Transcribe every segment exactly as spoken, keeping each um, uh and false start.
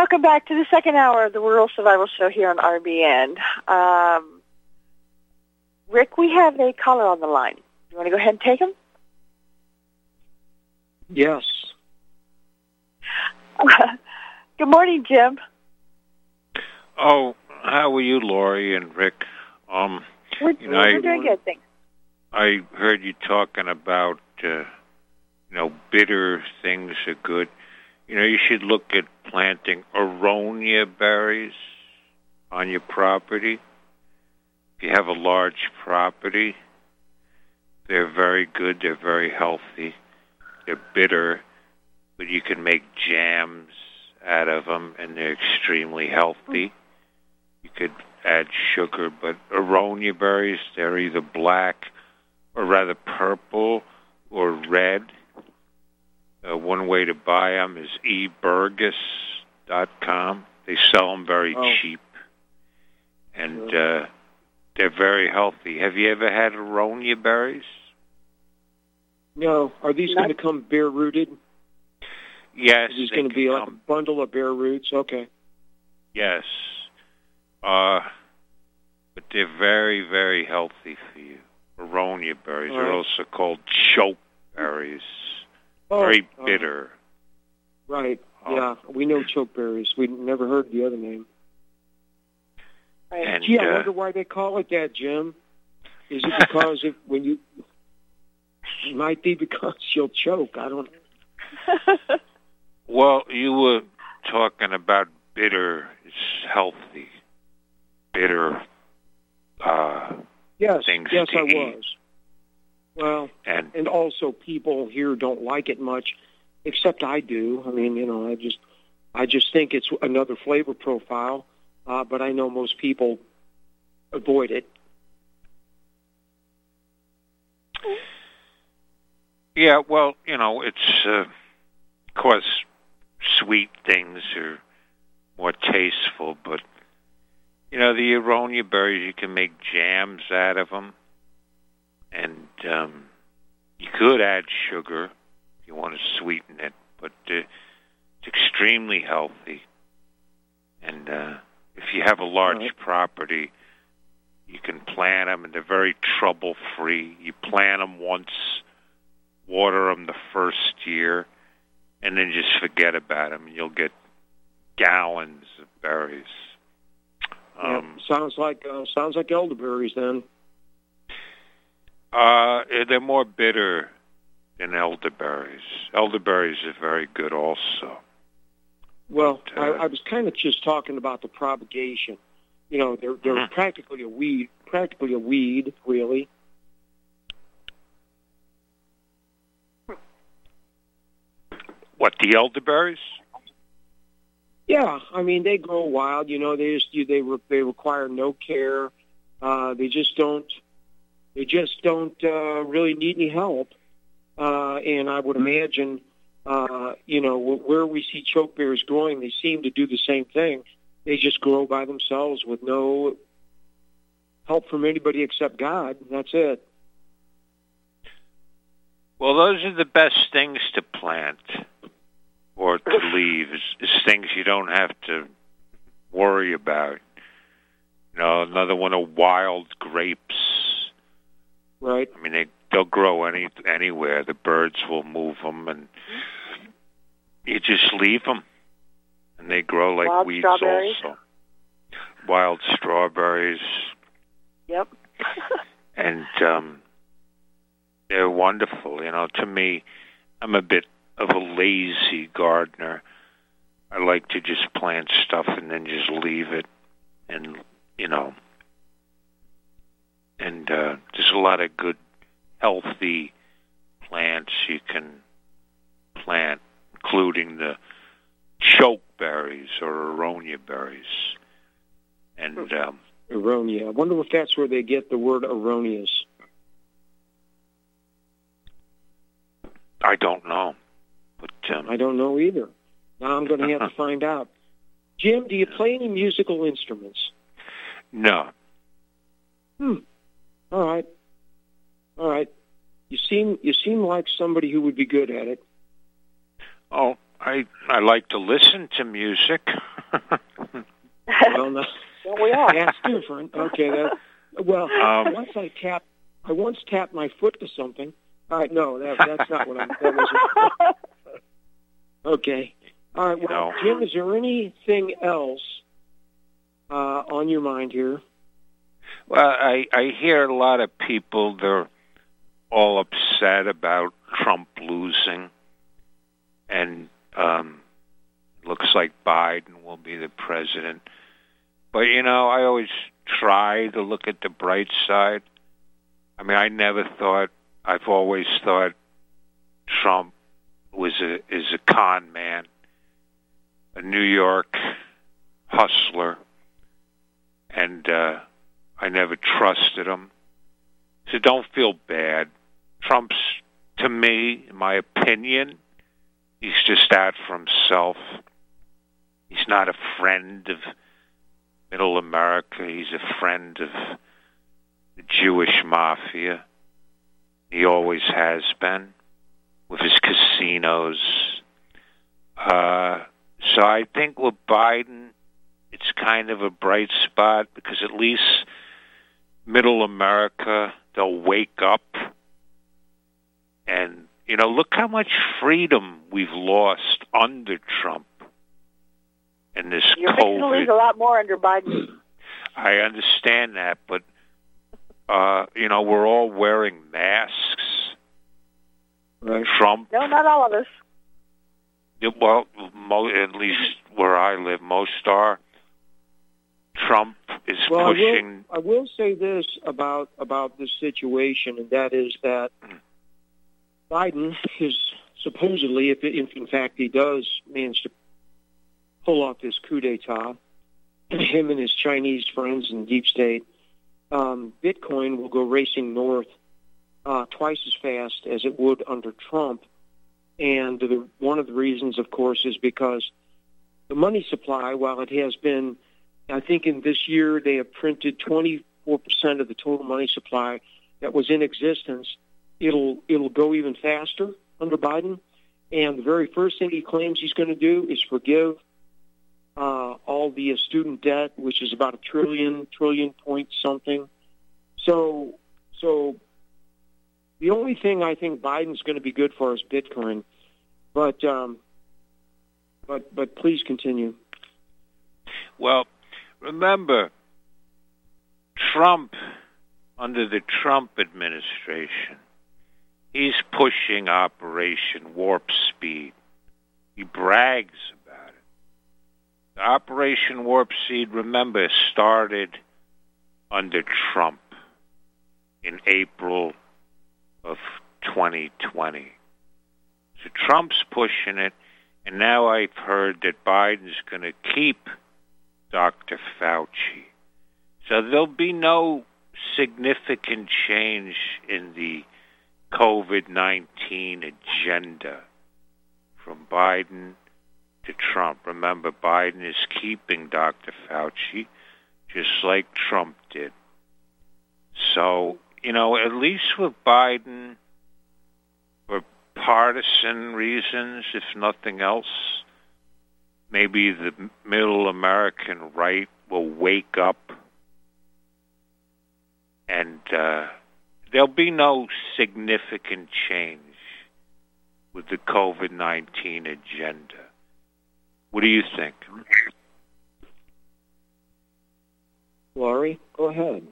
welcome back to the second hour of the Rural Survival Show here on R B N. Um, Rick, we have a caller on the line. You want to go ahead and take him? Yes. Good morning, Jim. Oh, how are you, Lori and Rick? Um, we're, you know, we're I, doing good, thanks. I heard you talking about, uh, you know, bitter things are good. You know, you should look at planting aronia berries on your property. If you have a large property, they're very good. They're very healthy. They're bitter, but you can make jams out of them, and they're extremely healthy. You could add sugar, but aronia berries, they're either black or rather purple or red. Uh, one way to buy them is e burgess dot com. They sell them very oh. cheap, and uh, they're very healthy. Have you ever had aronia berries? No. Are these going to come bare-rooted? Yes. Is this going to be like a bundle of bare roots? Okay. Yes. Uh, but they're very, very healthy for you. Aronia berries All are right. also called choke berries. Oh, very oh. bitter. Right. Oh. Yeah, we know chokeberries. We never heard the other name. Right. And, Gee, I uh, wonder why they call it that, Jim. Is it because if when you... It might be because you'll choke. I don't... Well, you were talking about bitter is healthy. Bitter uh, yes, things yes, to I eat. was. Well, And, and also people here don't like it much, except I do. I mean, you know, I just, I just think it's another flavor profile. Uh, but I know most people avoid it. yeah, well, you know, it's, uh, of course, sweet things are more tasteful, but, you know, the aronia berries, you can make jams out of them. And um, you could add sugar if you want to sweeten it, but uh, it's extremely healthy. And uh, if you have a large Right. property, you can plant them, and they're very trouble-free. You plant them once, water them the first year, and then just forget about them, and you'll get gallons of berries. Um, yeah, sounds like uh, sounds like elderberries then. Uh, they're more bitter than elderberries. Elderberries are very good also. Well, But, uh, I, I was kind of just talking about the propagation. You know, they're they're Mhm. practically a weed, practically a weed, really. What, the elderberries? Yeah, I mean they grow wild. You know, they just they re- they require no care. Uh, they just don't. They just don't uh, really need any help. Uh, and I would imagine, uh, you know, wh- where we see chokeberries growing, they seem to do the same thing. They just grow by themselves with no help from anybody except God. That's it. Well, those are the best things to plant or to leave, is, is things you don't have to worry about. You know, another one of wild grapes. Right. I mean, they, they'll grow any anywhere. The birds will move them, and you just leave them, and they grow like Wild weeds strawberries. also. Wild strawberries. Yep. And um, they're wonderful. You know, to me, I'm a bit of a lazy gardener. I like to just plant stuff and then just leave it, and you know, and uh, there's a lot of good, healthy plants you can plant, including the chokeberries or aronia berries, and um, Aronia. I wonder if that's where they get the word erroneous. I don't know, but um, I don't know either. Now I'm going to have to find out. Jim, do you play any musical instruments? no. Hmm. All right. All right. You seem you seem like somebody who would be good at it. Oh, I I I like to listen to music. Well, no, Well, we are. that's different. Okay, that, well, Um, once I tapped, I once tapped my foot to something. All right, no, that, that's not what I'm. That wasn't. Okay. All right. Well, No. Jim, is there anything else uh, on your mind here? Well, I, I hear a lot of people, they're all upset about Trump losing, and um, looks like Biden will be the president. But, you know, I always try to look at the bright side. I mean, I never thought, I've always thought Trump was a is a con man, a New York hustler, and uh, I never trusted him. So don't feel bad. Trump's, to me, in my opinion, he's just out for himself. He's not a friend of Middle America. He's a friend of the Jewish mafia. He always has been, with his casinos. Uh, so I think with Biden, it's kind of a bright spot because at least Middle America, they'll wake up. And, you know, look how much freedom we've lost under Trump and this You're fixing to COVID. lose a lot more under Biden. I understand that, but, uh, you know, we're all wearing masks. Right. Trump, No, not all of us. well, mo- at least where I live, most are. Trump is Well, pushing. I will, I will say this about about this situation, and that is that Biden is supposedly, if, if in fact he does manage to pull off this coup d'état, him and his Chinese friends in deep state, um, Bitcoin will go racing north uh, twice as fast as it would under Trump. And the, one of the reasons, of course, is because the money supply, while it has been, I think in this year they have printed twenty-four percent of the total money supply that was in existence, it'll it'll go even faster under Biden. And the very first thing he claims he's going to do is forgive uh, all the uh, student debt, which is about a trillion, trillion point something. So, so the only thing I think Biden's going to be good for is Bitcoin. But, um, but, but please continue. Well, remember, Trump, under the Trump administration, he's pushing Operation Warp Speed. He brags about it. The Operation Warp Speed, remember, started under Trump in April of twenty twenty. So Trump's pushing it, and now I've heard that Biden's going to keep Doctor Fauci. So there'll be no significant change in the COVID nineteen agenda from Biden to Trump. Remember, Biden is keeping Doctor Fauci, just like Trump did. So, you know, at least with Biden, for partisan reasons, if nothing else, maybe the middle American right will wake up, and uh, there'll be no significant change with the COVID nineteen agenda. What do you think? Laurie, go ahead.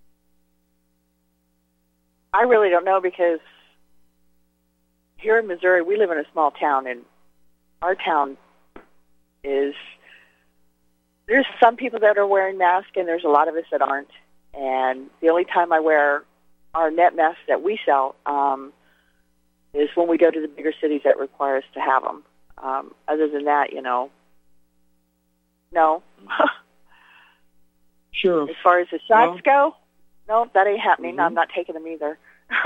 I really don't know because here in Missouri, we live in a small town, and our town is, there's some people that are wearing masks, and there's a lot of us that aren't. And the only time I wear our net masks that we sell um, is when we go to the bigger cities that require us to have them. Um, other than that, you know, no. Sure. As far as the shots Well, go, no, that ain't happening. Mm-hmm. I'm not taking them either.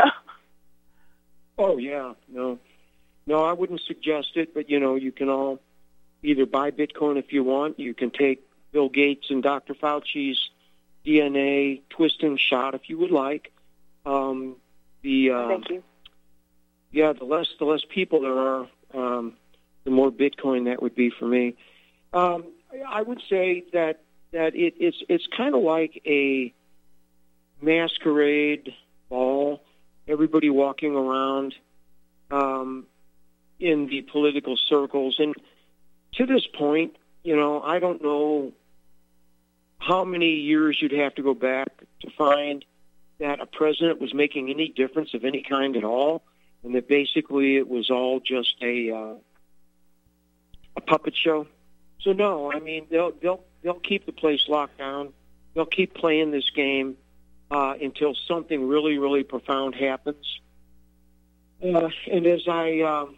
Oh, yeah, no. No, I wouldn't suggest it, but, you know, you can all either buy Bitcoin if you want. You can take Bill Gates and Doctor Fauci's D N A twisting shot if you would like. Um, the uh, Thank you. Yeah, the less the less people there are, um, the the more Bitcoin that would be for me. Um, I would say that that it, it's it's kind of like a masquerade ball. Everybody walking around um, in the political circles, and to this point, you know, I don't know how many years you'd have to go back to find that a president was making any difference of any kind at all, and that basically it was all just a uh, a puppet show. So no, I mean they'll they'll they'll keep the place locked down. They'll keep playing this game uh, until something really really profound happens. Uh, and as I, um,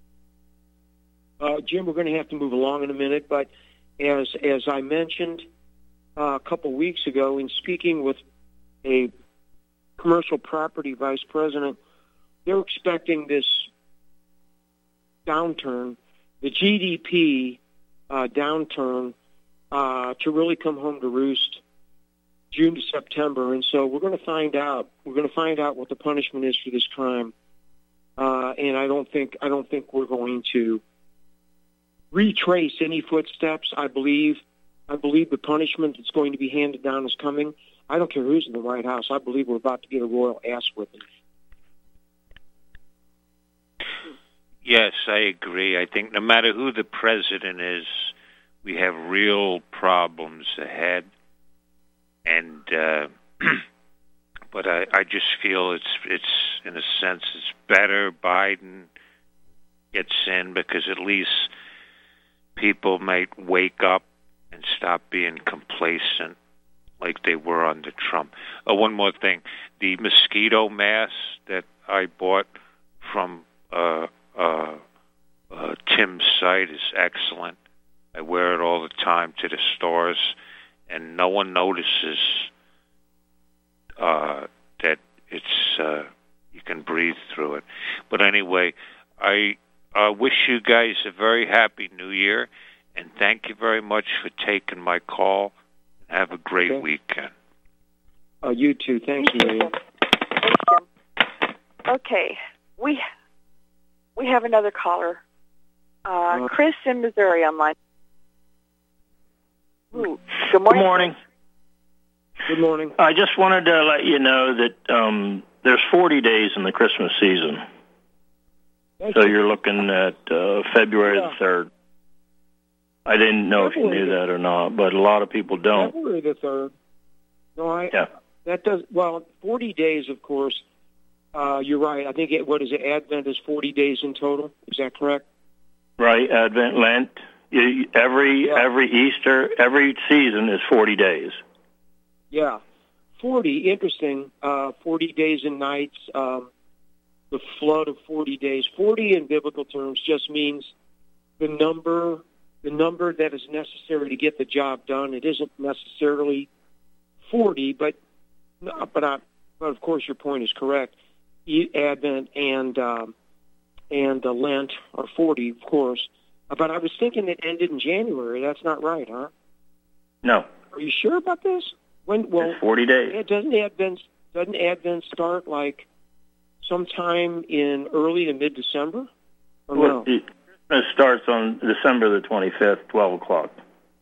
uh, Jim, we're going to have to move along in a minute, but as as I mentioned uh, a couple weeks ago in speaking with a commercial property vice president, they're expecting this downturn, the G D P uh, downturn, uh, to really come home to roost June to September. And so we're going to find out. We're going to find out what the punishment is for this crime. Uh, and I don't think I don't think we're going to retrace any footsteps. I believe I believe the punishment that's going to be handed down is coming. I don't care who's in the White House. I believe we're about to get a royal ass whipping. Yes, I agree. I think no matter who the president is, we have real problems ahead. And uh, but I, I just feel it's it's in a sense it's better Biden gets in, because at least people might wake up and stop being complacent like they were under Trump. Oh, one more thing. The mosquito mask that I bought from uh, uh, uh, Tim's site is excellent. I wear it all the time to the stores, and no one notices uh, that it's uh, you can breathe through it. But anyway, I uh, wish you guys a very happy New Year, and thank you very much for taking my call. Have a great okay. weekend. Uh, you too. Thank you. Thanks, Jim. Okay, we we have another caller, uh, Chris in Missouri online. Ooh, good morning. Good morning. Good morning. I just wanted to let you know that um, there's forty days in the Christmas season. Thank so you. You're looking at uh, February yeah. the third. I didn't know if you knew that or not, but a lot of people don't. February the third. No, I. Yeah. That does well. Forty days, of course. Uh, you're right. I think it, what is it? Advent is forty days in total. Is that correct? Right. Advent, Lent. You, every yeah. every Easter, every season is forty days. Yeah, forty. Interesting. Uh, forty days and nights. Um, the flood of forty days. Forty in biblical terms just means the number. The number that is necessary to get the job done. It isn't necessarily forty, but but I, but of course your point is correct. Advent and um, and uh, Lent are forty, of course. But I was thinking it ended in January. That's not right, huh? No. Are you sure about this? When? Well, it's forty days. It doesn't Advent doesn't Advent start like sometime in early to mid December? Or well, no? It, It starts on December the twenty-fifth, twelve o'clock.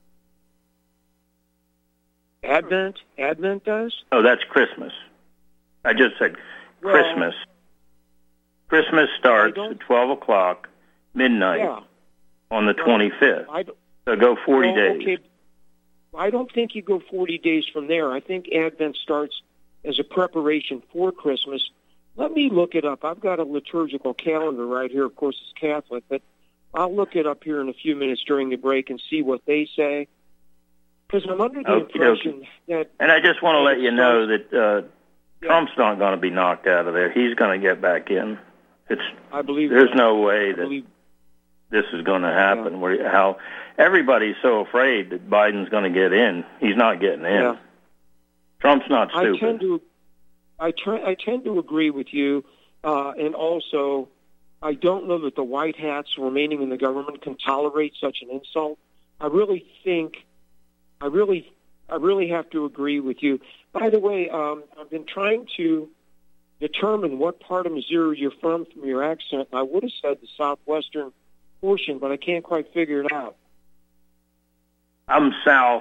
Advent? Advent does? Oh, that's Christmas. I just said well, Christmas. Christmas starts at twelve o'clock, midnight, yeah. on the well, twenty-fifth. I so go forty well, days. Okay. I don't think you go forty days from there. I think Advent starts as a preparation for Christmas. Let me look it up. I've got a liturgical calendar right here. Of course, it's Catholic, but I'll look it up here in a few minutes during the break and see what they say. Because I'm under the Okey impression dokey. that... And I just want to let you know that uh, yeah. Trump's not going to be knocked out of there. He's going to get back in. It's I believe There's that. no way I that believe, this is going to happen. Yeah. Where how everybody's so afraid that Biden's going to get in. He's not getting in. Yeah. Trump's not stupid. I tend to, I, try, I tend to agree with you, uh, and also... I don't know that the white hats remaining in the government can tolerate such an insult. I really think, I really, I really have to agree with you. By the way, um, I've been trying to determine what part of Missouri you're from from your accent. I would have said the southwestern portion, but I can't quite figure it out. I'm south,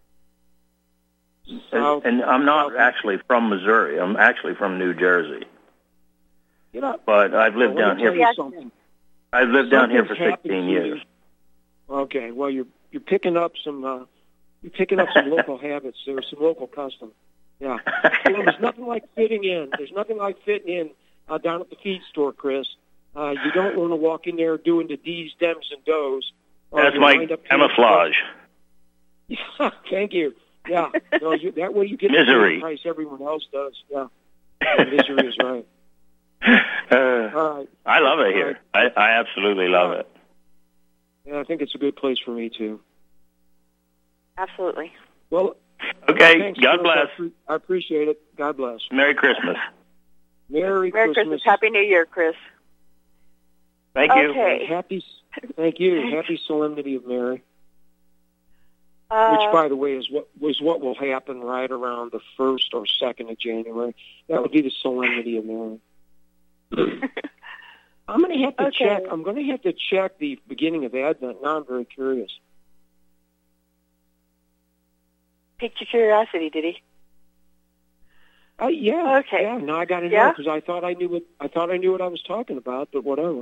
South and, and I'm not south. actually from Missouri. I'm actually from New Jersey. You know, But I've lived well, down let me tell here. you something. I've lived down here for Something's happened sixteen to years. you. Okay, well, you're you're picking up some uh, you're picking up some local habits. There's some local custom. Yeah, you know, there's nothing like fitting in. There's nothing like fitting in uh, down at the feed store, Chris. Uh, you don't want to walk in there doing the D's, Dems, and Does. That's my camouflage. Yeah, thank you. Yeah, no, you, that way you get Misery. the price everyone else does. Yeah, yeah misery is right. Uh, All right. I love it here. I, I absolutely love it. Yeah, I think it's a good place for me too. Absolutely. Well, Okay, thanks, God Chris. bless. I, pre- I appreciate it. God bless. Merry Christmas. Merry, Merry Christmas. Christmas. Happy New Year, Chris. Thank you. Okay. And happy, thank you. Happy Solemnity of Mary. Uh, Which, by the way, is what was what will happen right around the first or second of January. That would be the Solemnity of Mary. I'm going to have to Okay. check. I'm going to have to check the beginning of Advent. Now I'm very curious. piqued your curiosity, did he? Uh, yeah. Okay. Yeah. Now I got to know Yeah? because I thought I knew what I thought I knew what I was talking about, but whatever.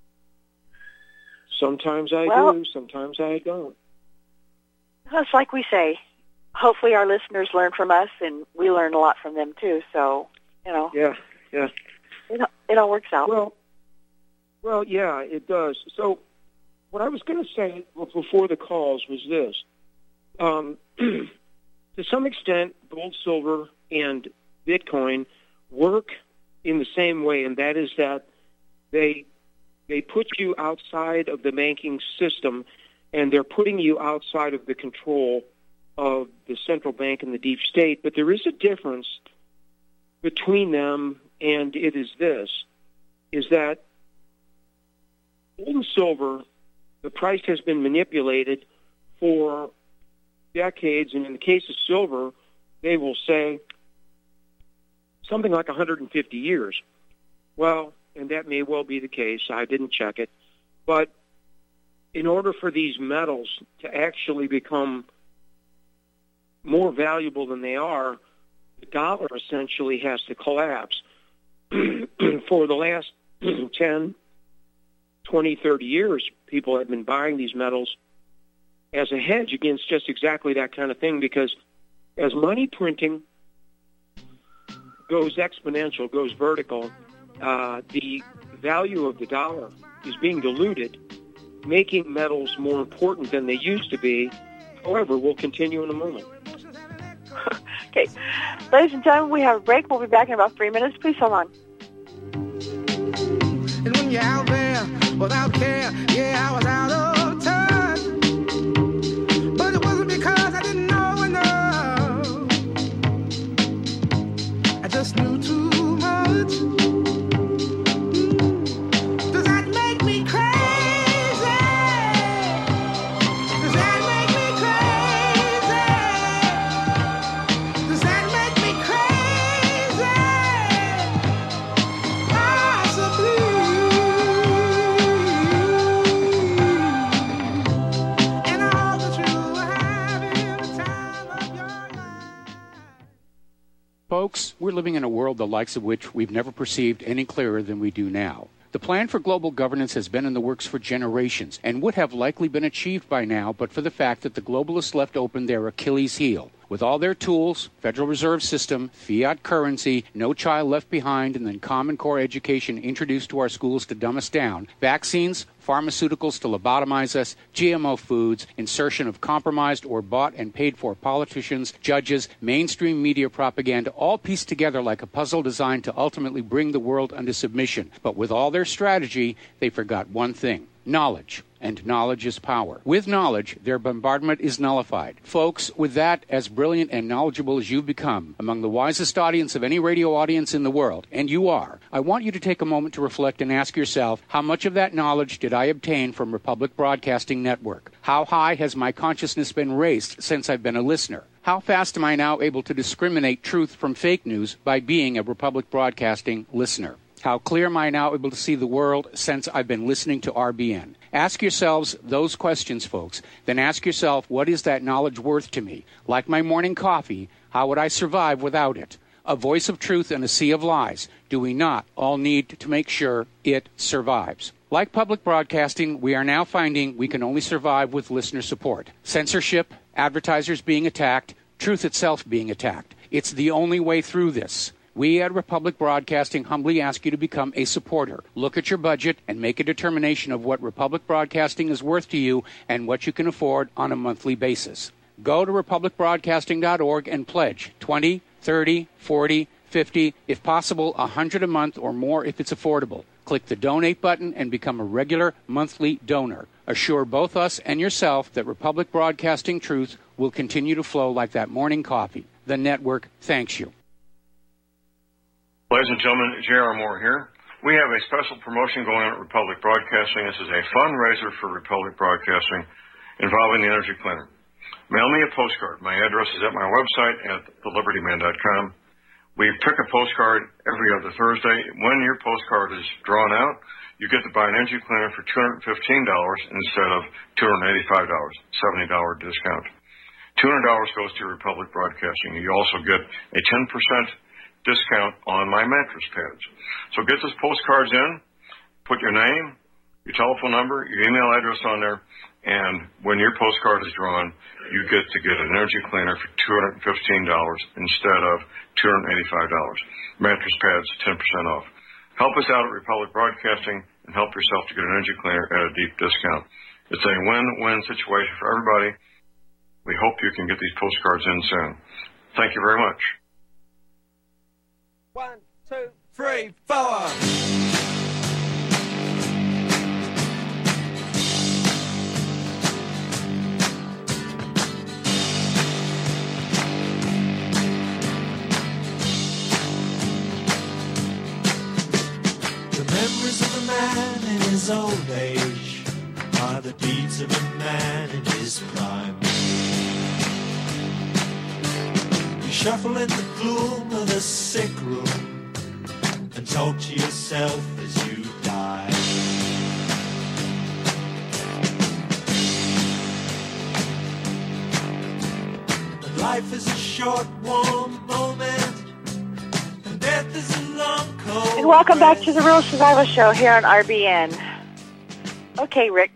Sometimes I Well- do. Sometimes I don't. Well, it's like we say. Hopefully our listeners learn from us, and we learn a lot from them, too. So, you know, Yeah. Yeah. it, it all works out. Well, well, yeah, it does. So, what I was going to say before the calls was this: um, to some extent, gold, silver, and Bitcoin work in the same way, and that is that they they put you outside of the banking system, and they're putting you outside of the control of the central bank and the deep state. But there is a difference between them, and it is this: is that gold and silver, the price has been manipulated for decades, and in the case of silver, they will say something like one hundred fifty years. Well, and that may well be the case. I didn't check it. But in order for these metals to actually become more valuable than they are, the dollar essentially has to collapse. For the last ten, twenty, thirty years, people have been buying these metals as a hedge against just exactly that kind of thing, because as money printing goes exponential, goes vertical, uh, the value of the dollar is being diluted, making metals more important than they used to be. However, we'll continue in a moment. Okay. Ladies and gentlemen, we have a break. We'll be back in about three minutes. Please hold on. And when you're out there without care, yeah, I was out of touch. But it wasn't because I didn't know enough. I just knew too much. Does that make me crazy? Does that make me crazy? Does that make me crazy? Possibly. And I hope that you are having the time of your life. Folks, we're living in a world the likes of which we've never perceived any clearer than we do now. The plan for global governance has been in the works for generations and would have likely been achieved by now but for the fact that the globalists left open their Achilles heel. With all their tools, Federal Reserve System, fiat currency, no child left behind, and then Common Core education introduced to our schools to dumb us down, vaccines, pharmaceuticals to lobotomize us, G M O foods, insertion of compromised or bought and paid for politicians, judges, mainstream media propaganda, all pieced together like a puzzle designed to ultimately bring the world under submission. But with all their strategy, they forgot one thing: knowledge. And knowledge is power. With knowledge, their bombardment is nullified. Folks, with that, as brilliant and knowledgeable as you've become, among the wisest audience of any radio audience in the world, and you are, I want you to take a moment to reflect and ask yourself, how much of that knowledge did I obtain from Republic Broadcasting Network? How high has my consciousness been raised since I've been a listener? How fast am I now able to discriminate truth from fake news by being a Republic Broadcasting listener? How clear am I now able to see the world since I've been listening to R B N? Ask yourselves those questions, folks. Then ask yourself, what is that knowledge worth to me? Like my morning coffee, how would I survive without it? A voice of truth in a sea of lies. Do we not all need to make sure it survives? Like public broadcasting, we are now finding we can only survive with listener support. Censorship, advertisers being attacked, truth itself being attacked. It's the only way through this. We at Republic Broadcasting humbly ask you to become a supporter. Look at your budget and make a determination of what Republic Broadcasting is worth to you and what you can afford on a monthly basis. Go to republic broadcasting dot org and pledge twenty, thirty, forty, fifty, if possible, one hundred a month or more if it's affordable. Click the donate button and become a regular monthly donor. Assure both us and yourself that Republic Broadcasting truth will continue to flow like that morning coffee. The network thanks you. Ladies and gentlemen, J R. Moore here. We have a special promotion going on at Republic Broadcasting. This is a fundraiser for Republic Broadcasting involving the Energy Cleaner. Mail me a postcard. My address is at my website at the liberty man dot com. We pick a postcard every other Thursday. When your postcard is drawn out, you get to buy an Energy Cleaner for two hundred fifteen dollars instead of two hundred eighty-five dollars, seventy dollars discount. two hundred dollars goes to Republic Broadcasting. You also get a ten percent discount on my mattress pads. So get those postcards in, put your name, your telephone number, your email address on there, and when your postcard is drawn, you get to get an Energy Cleaner for two hundred fifteen dollars instead of two hundred eighty-five dollars. Mattress pads, ten percent off. Help us out at Republic Broadcasting and help yourself to get an Energy Cleaner at a deep discount. It's a win-win situation for everybody. We hope you can get these postcards in soon. Thank you very much. One, two, three, four. The memories of a man in his old age are the deeds of a man in his prime. You shuffle in the gloom of the sick room and talk to yourself as you die. And life is a short, warm moment, and death is a long, cold. And welcome back to the Real Survival Show here on R B N. Okay, Rick,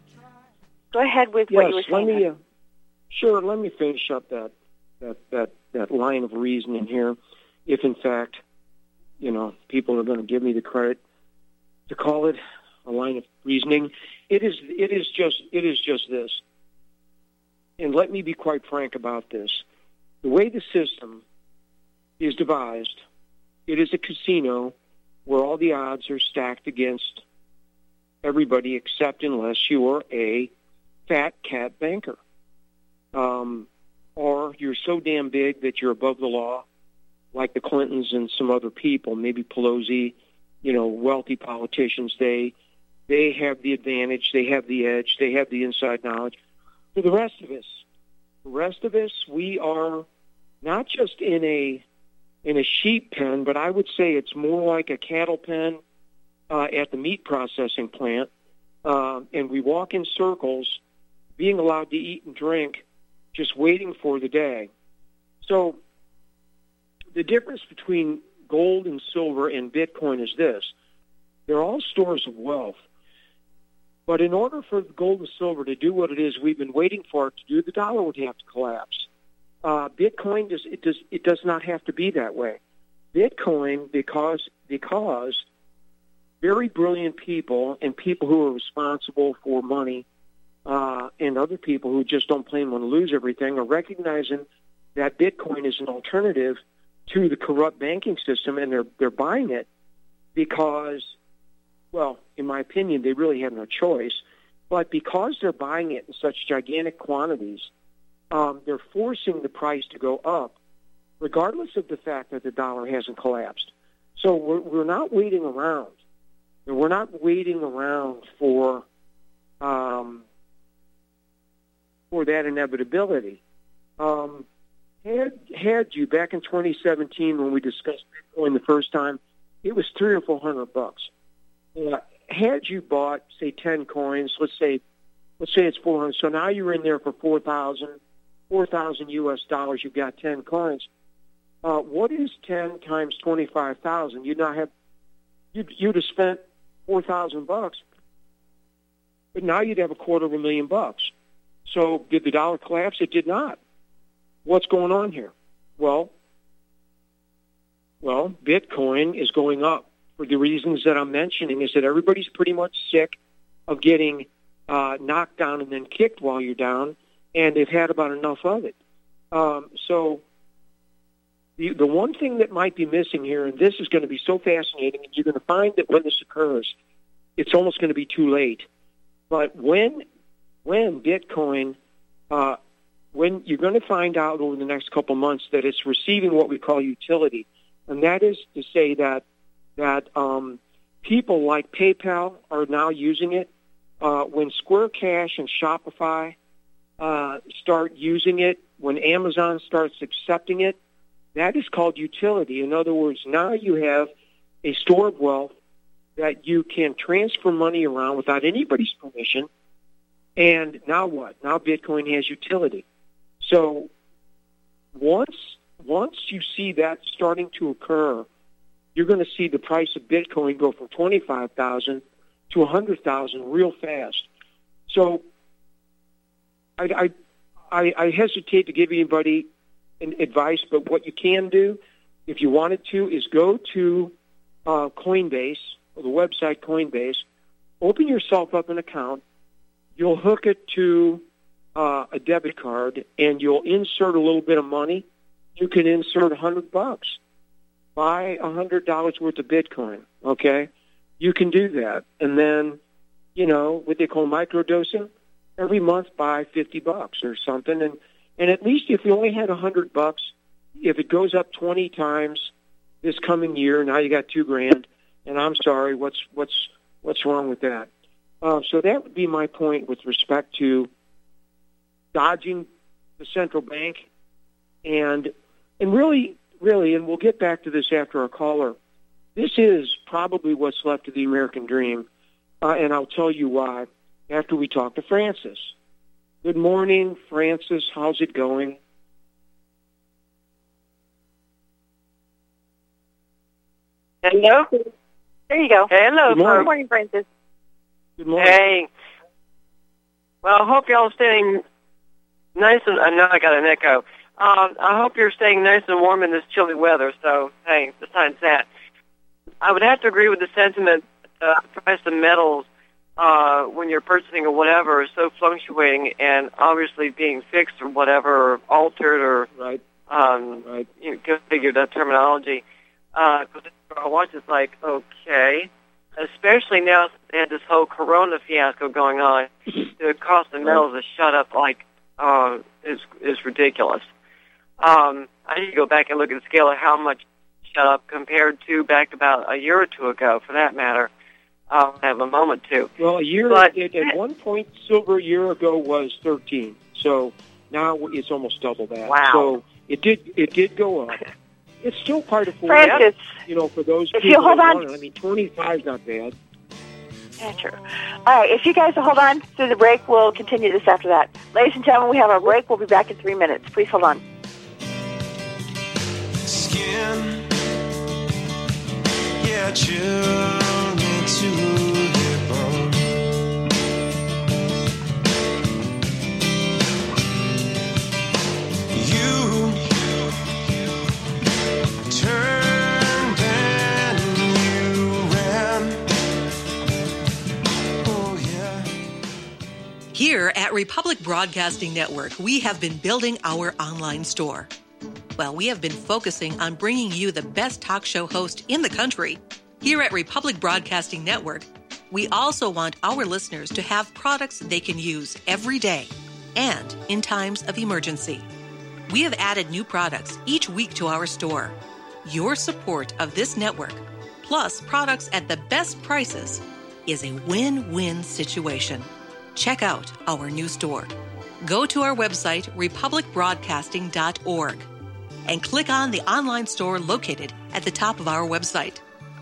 go ahead with what yes, you were saying. Let me, uh, sure, let me finish up that, that, that, that line of reasoning here. If, in fact, you know, people are going to give me the credit to call it a line of reasoning, it is, it is just, it is just this. And let me be quite frank about this. The way the system is devised, it is a casino where all the odds are stacked against everybody except unless you are a fat cat banker. Um, or you're so damn big that you're above the law, like the Clintons and some other people, maybe Pelosi, you know, wealthy politicians. They they have the advantage, they have the edge, they have the inside knowledge. For the rest of us, the rest of us, we are not just in a in a sheep pen, but I would say it's more like a cattle pen uh, at the meat processing plant, uh, and we walk in circles, being allowed to eat and drink, just waiting for the day. So the difference between gold and silver and Bitcoin is this. They're all stores of wealth. But in order for gold and silver to do what it is we've been waiting for it to do, the dollar would have to collapse. Uh, Bitcoin, does, it, does, it does not have to be that way. Bitcoin, because because very brilliant people and people who are responsible for money uh, and other people who just don't plain want to lose everything are recognizing that Bitcoin is an alternative to the corrupt banking system, and they're they're buying it because, well, in my opinion, they really have no choice. But because they're buying it in such gigantic quantities, um, they're forcing the price to go up, regardless of the fact that the dollar hasn't collapsed. So we're, we're not waiting around. We're not waiting around for um, for that inevitability. Um, had had you back in twenty seventeen when we discussed Bitcoin the first time, it was three or four hundred bucks. Uh, had you bought, say, ten coins, let's say, let's say it's four hundred. So now you're in there for four thousand, four thousand U S dollars. You've got ten coins. Uh, what is ten times twenty-five thousand? You now have, you'd, you'd have spent four thousand bucks, but now you'd have a quarter of a million bucks. So did the dollar collapse? It did not. What's going on here? Well, well, Bitcoin is going up for the reasons that I'm mentioning. Is that everybody's pretty much sick of getting uh, knocked down and then kicked while you're down, and they've had about enough of it. Um, so the the one thing that might be missing here, and this is going to be so fascinating, and you're going to find that when this occurs, it's almost going to be too late. But when when Bitcoin, uh, when you're going to find out over the next couple months that it's receiving what we call utility, and that is to say that that um, people like PayPal are now using it. Uh, when Square Cash and Shopify uh, start using it, when Amazon starts accepting it, that is called utility. In other words, now you have a store of wealth that you can transfer money around without anybody's permission. And now what? Now Bitcoin has utility. So once once you see that starting to occur, you're going to see the price of Bitcoin go from twenty-five thousand dollars to one hundred thousand dollars real fast. So I, I, I hesitate to give anybody an advice, but what you can do, if you wanted to, is go to uh, Coinbase, or the website Coinbase, open yourself up an account, you'll hook it to uh, a debit card, and you'll insert a little bit of money. You can insert a hundred bucks, buy a hundred dollars worth of Bitcoin. Okay, you can do that, and then, you know, what they call microdosing. Every month, buy fifty bucks or something, and and at least if you only had a hundred bucks, if it goes up twenty times this coming year, now you got two grand. And I'm sorry, what's what's what's wrong with that? Uh, so that would be my point with respect to dodging the central bank, and and really, really, and we'll get back to this after our caller. This is probably what's left of the American dream, uh, and I'll tell you why after we talk to Francis. Good morning, Francis. How's it going? Hello. There you go. Hello. Good morning. Good morning, Francis. Good morning. Hey. Well, I hope y'all staying nice and I know I got an echo. Um, I hope you're staying nice and warm in this chilly weather. So, hey, besides that, I would have to agree with the sentiment. Uh, the price of metals uh, when you're purchasing or whatever is so fluctuating and obviously being fixed or whatever, or altered, or right, um, right. You know, go figure that terminology. Uh, I watch it's like, okay, especially now since they had this whole Corona fiasco going on, the cost of metals has shot up like uh, is is ridiculous. Um, I need to go back and look at the scale of how much shut up compared to back about a year or two ago, for that matter. I'll have a moment to. Well, a year but, at, at one point, silver a year ago was thirteen. So now it's almost double that. Wow. So it did it did go up. It's still quite affordable. Francis, you know, for those if people you hold that on, want it. I mean, twenty-five is not bad. Yeah, true. All right, if you guys will hold on through the break, we'll continue this after that. Ladies and gentlemen, we have our break. We'll be back in three minutes. Please hold on. Skin, yeah, chill me to the bone. You turned and you ran. Oh, yeah. Here at Republic Broadcasting Network, we have been building our online store. Well, we have been focusing on bringing you the best talk show host in the country. Here at Republic Broadcasting Network, we also want our listeners to have products they can use every day and in times of emergency. We have added new products each week to our store. Your support of this network, plus products at the best prices, is a win-win situation. Check out our new store. Go to our website, republic broadcasting dot org. and click on the online store located at the top of our website.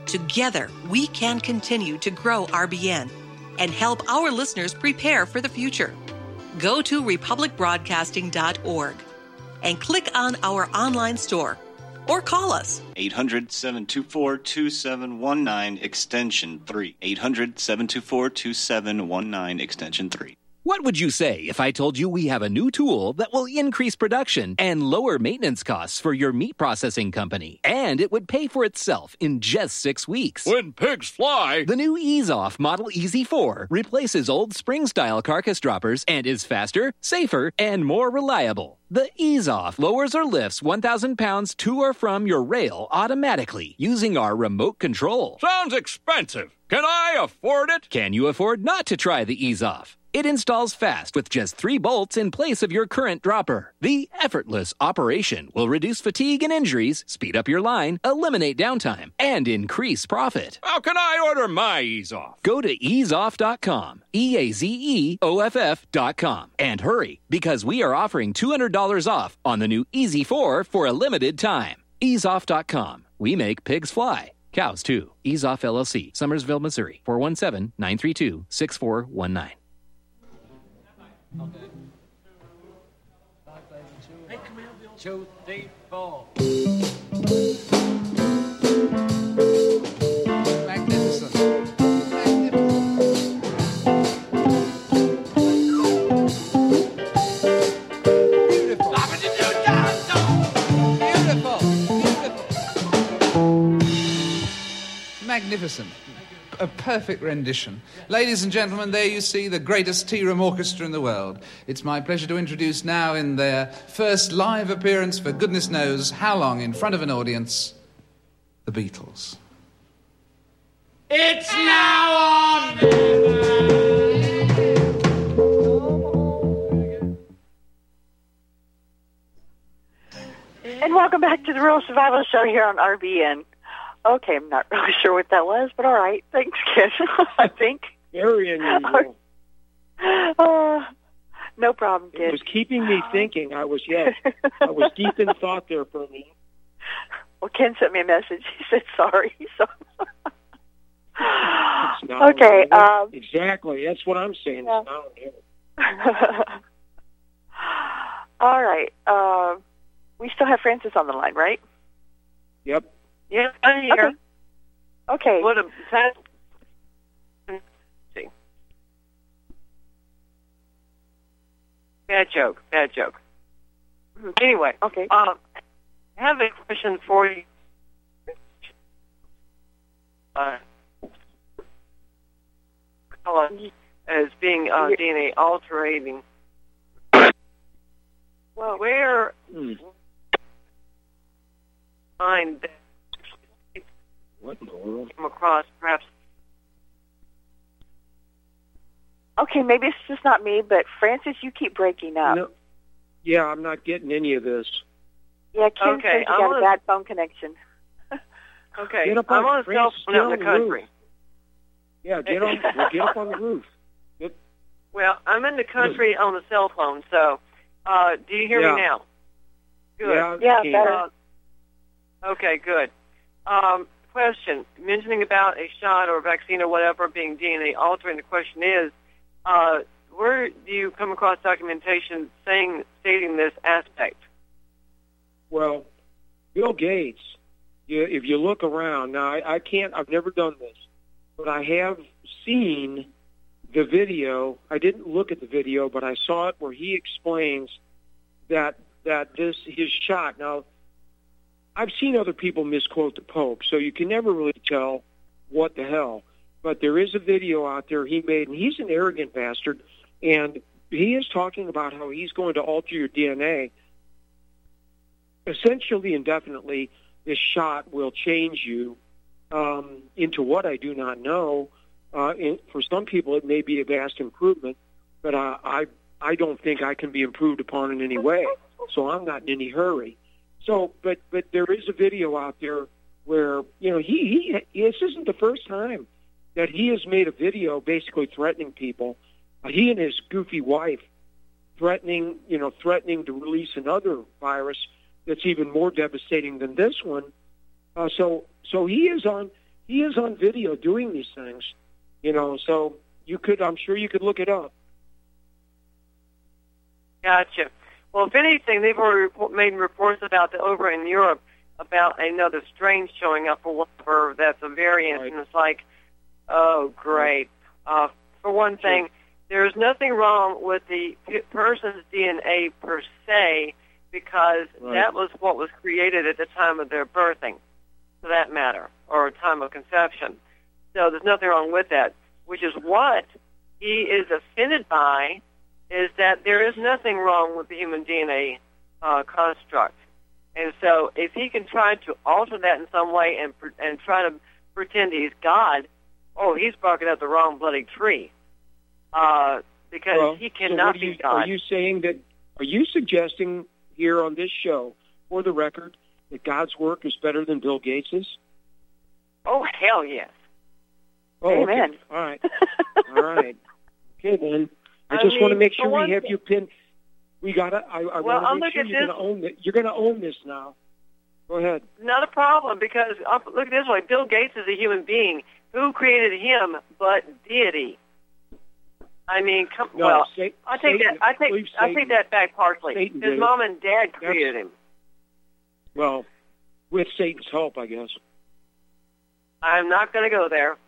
Together, we can continue to grow R B N and help our listeners prepare for the future. Go to republic broadcasting dot org and click on our online store or call us. eight hundred, seven two four, two seven one nine, extension three. eight hundred, seven two four, two seven one nine, extension three. What would you say if I told you we have a new tool that will increase production and lower maintenance costs for your meat processing company? And it would pay for itself in just six weeks. When pigs fly! The new Ease Off Model E Z four replaces old spring-style carcass droppers and is faster, safer, and more reliable. The Ease Off lowers or lifts one thousand pounds to or from your rail automatically using our remote control. Sounds expensive. Can I afford it? Can you afford not to try the Ease Off? It installs fast with just three bolts in place of your current dropper. The effortless operation will reduce fatigue and injuries, speed up your line, eliminate downtime, and increase profit. How can I order my Ease Off? Go to ease off dot com, E A Z E O F F dot com, and hurry, because we are offering two hundred dollars off on the new E Z four for a limited time. ease off dot com. We make pigs fly. Cows, too. Ease Off L L C, Summersville, Missouri, four one seven, nine three two, six four one nine. Okay. Hey, come here, Bill. Two, three, four. Magnificent. Beautiful. Beautiful. Beautiful. Magnificent. A perfect rendition. Ladies and gentlemen, there you see the greatest tea room orchestra in the world. It's my pleasure to introduce now, in their first live appearance for goodness knows how long in front of an audience, the Beatles. It's now on. And welcome back to the Rural Survival Show here on R B N. Okay, I'm not really sure what that was, but all right. Thanks, Ken. I think. Very unusual. Uh, no problem, kid. It was keeping me thinking. I was, yes, I was deep in thought there for a minute. Well, Ken sent me a message. He said sorry. So. It's not okay. Um, exactly. That's what I'm saying. Yeah. It's not on air. All right. Uh, we still have Francis on the line, right? Yep. Yeah, I'm here. Okay. okay. What a that, see. Bad joke. Bad joke. Anyway, okay. Um, I have a question for you. Uh, as being uh, D N A altering. Well, where mm. find that? What in the world? Come across, perhaps. Okay, maybe it's just not me, but Francis, you keep breaking up. No. Yeah, I'm not getting any of this. Yeah, Ken okay, says you got on a bad phone connection. Okay, get up I'm on, on a cell phone out in the country. Roof. Yeah, get on. well, get up on the roof. Get... Well, I'm in the country on the cell phone, so uh, do you hear yeah. me now? Good. Yeah, yeah better. Uh, okay, good. Um, question, mentioning about a shot or a vaccine or whatever being D N A altering, the question is, uh, where do you come across documentation saying stating this aspect? Well, Bill Gates, you, if you look around, now I, I can't, I've never done this, but I have seen the video. I didn't look at the video, but I saw it where he explains that that this his shot. Now, I've seen other people misquote the Pope, so you can never really tell what the hell. But there is a video out there he made, and he's an arrogant bastard, and he is talking about how he's going to alter your D N A. Essentially, indefinitely, this shot will change you um, into what I do not know. Uh, in, for some people, it may be a vast improvement, but uh, I I don't think I can be improved upon in any way, so I'm not in any hurry. So, but but there is a video out there where, you know, he, he this isn't the first time that he has made a video basically threatening people. Uh, he and his goofy wife threatening, you know, threatening to release another virus that's even more devastating than this one. Uh, so so he is on he is on video doing these things. You know, so you could, I'm sure you could look it up. Gotcha. Well, if anything, they've already made reports about the over in Europe about another strain showing up or whatever that's a variant, right. And it's like, oh, great. Uh, for one thing, there's nothing wrong with the person's D N A per se, because right. that was what was created at the time of their birthing, for that matter, or time of conception. So there's nothing wrong with that, which is what he is offended by, is that there is nothing wrong with the human D N A uh, construct. And so if he can try to alter that in some way and and try to pretend he's God, oh, he's barking up the wrong bloody tree. Uh, because well, he cannot so you, be God. Are you saying that, are you suggesting here on this show, for the record, that God's work is better than Bill Gates's? Oh, hell yes. Oh, Amen. Okay. All right. All right. Okay, then. I, I just mean, want to make sure we have thing. you pinned. We gotta. I, I well, want to make sure you're you're going to own it. You're going to own this now. Go ahead. Not a problem, because uh, look at this way. Bill Gates is a human being. Who created him but deity? I mean, come, no, well, Sa- I take Satan, that. I take. I take that back partially. Satan His did mom it. and dad created That's, him. Well, with Satan's help, I guess. I'm not going to go there.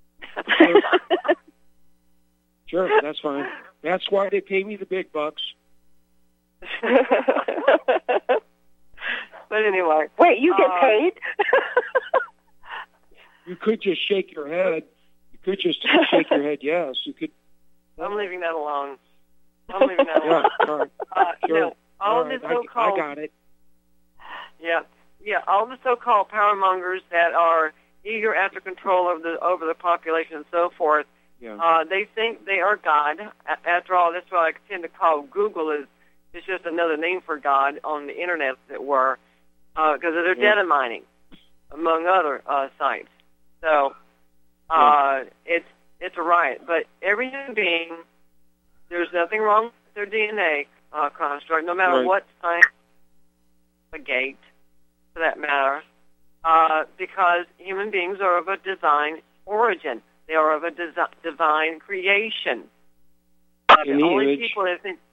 Sure, that's fine. That's why they pay me the big bucks. But anyway. Wait, you get uh, paid? You could just shake your head. You could just shake your head, yes. You could. I'm leaving that alone. I'm leaving that Yeah, alone. all right. Uh, Sure. you know, all, all of right. this I, so-called... I got it. Yeah, yeah, all the so-called power mongers that are eager after control of the over the population and so forth, Yeah. uh, they think they are God. A- After all, that's what I tend to call Google is is just another name for God on the internet, as it were, because uh, they're Yeah. data mining, among other uh, sites. So uh, Yeah. it's it's a riot. But every human being, there's nothing wrong with their D N A uh, construct, no matter Right. what science, a gate, for that matter, uh, because human beings are of a divine origin. They are of a desi- divine creation. Uh, In the the only image. people that think,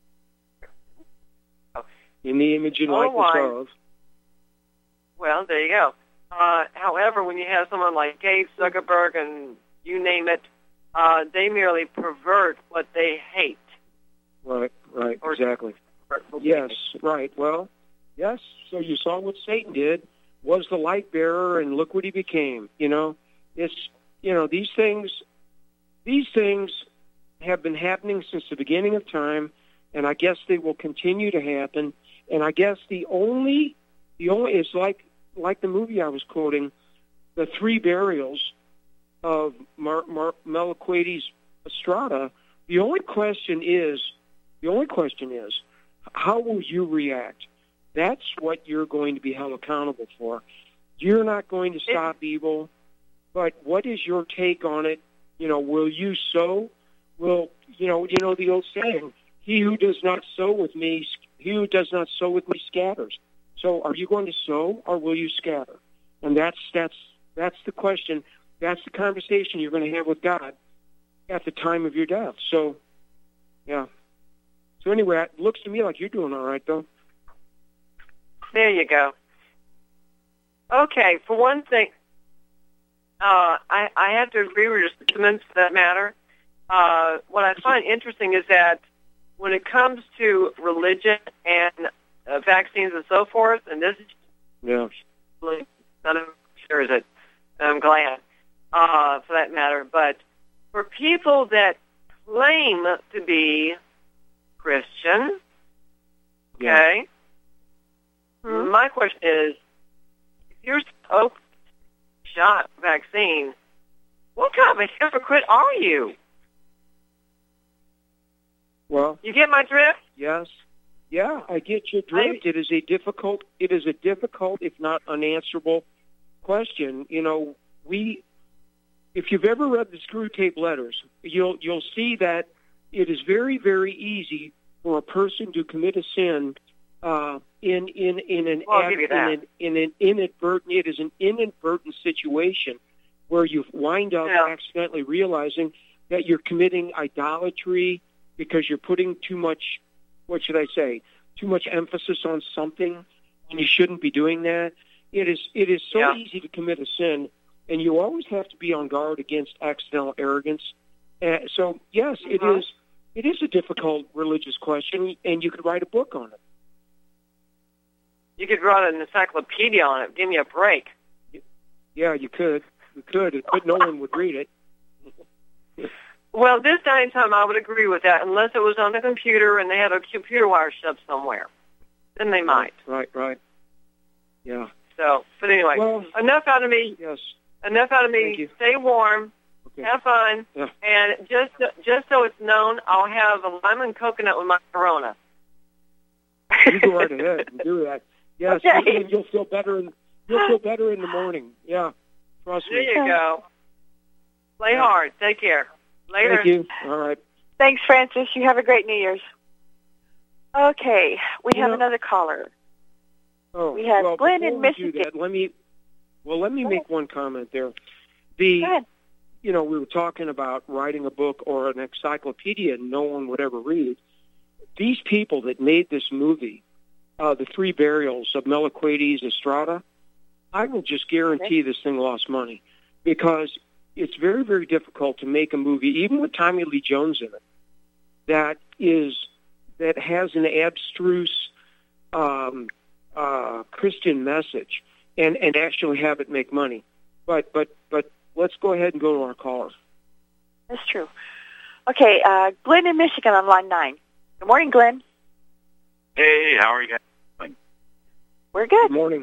In the image and likeness Otherwise- of. well, there you go. Uh, however, when you have someone like Gates, Zuckerberg, and you name it, uh, they merely pervert what they hate. Right, right, Or- exactly. Yes, right. Well, yes, so you saw what Satan did, was the light bearer, and look what he became. You know, it's, you know, these things, these things have been happening since the beginning of time, and I guess they will continue to happen. And I guess the only, the only, it's like, like the movie I was quoting, the three burials of Mar- Mar- Melquiades Estrada. The only question is, the only question is, how will you react? That's what you're going to be held accountable for. You're not going to stop evil, but what is your take on it? You know, will you sow? Will, you know, you know the old saying, he who does not sow with me, he who does not sow with me scatters. So are you going to sow or will you scatter? And that's that's that's the question. That's the conversation you're going to have with God at the time of your death. So, yeah. So anyway, it looks to me like you're doing all right, though. There you go. Okay, for one thing, uh, I, I have to agree with your sentiments for that matter. Uh, what I find interesting is that when it comes to religion and uh, vaccines and so forth, and this is Yeah. really none of sure is it. I'm glad uh, for that matter. But for people that claim to be Christian, okay, Hmm? my question is, if you're so shot vaccine, what kind of a hypocrite are you? Well, You get my drift? yes. Yeah, I get your drift. It is a difficult, it is a difficult, if not unanswerable question. You know, we, if you've ever read the Screw Tape Letters, you'll you'll see that it is very, very easy for a person to commit a sin uh, in in in an Well, I'll act, give you in that. an in an inadvertent. It is an inadvertent situation, where you wind up Yeah. accidentally realizing that you're committing idolatry because you're putting too much, what should I say, too much emphasis on something, and you shouldn't be doing that. It is it is so Yeah. easy to commit a sin, and you always have to be on guard against accidental arrogance. Uh, so, yes, it Mhm. is it is a difficult religious question, and you could write a book on it. You could write an encyclopedia on it. Give me a break. Yeah, you could. You could, but no one would read it. Well, this day and time, I would agree with that, unless it was on the computer and they had a computer wire shoved somewhere. Then they might. Right, right. Yeah. So, but anyway, Well, enough out of me. Yes. Enough out of Thank me. you. Stay warm. Okay. Have fun. Yeah. And just just so it's known, I'll have a lemon coconut with my Corona. You go right ahead and do that. Yes, Okay. and you'll feel better. In, you'll feel better in the morning. Yeah, trust There me. you go. Play Yeah. hard. Take care. Later. Thank you. All right. Thanks, Francis. You have a great New Year's. Okay, we You have know- another caller. Oh, We have well, Glenn before in we do Michigan. that, let me. Well, let me make one comment there. The, Go ahead. you know, we were talking about writing a book or an encyclopedia no one would ever read. These people that made this movie, uh, the Three Burials of Meliquades Estrada, I will just guarantee this thing lost money because it's very, very difficult to make a movie, even with Tommy Lee Jones in it, that is that has an abstruse um, uh, Christian message and, and actually have it make money. But but but let's go ahead and go to our caller. That's true. Okay, uh, Glenn in Michigan on line nine. Good morning, Glenn. Hey, how are you guys doing? We're good. Good morning.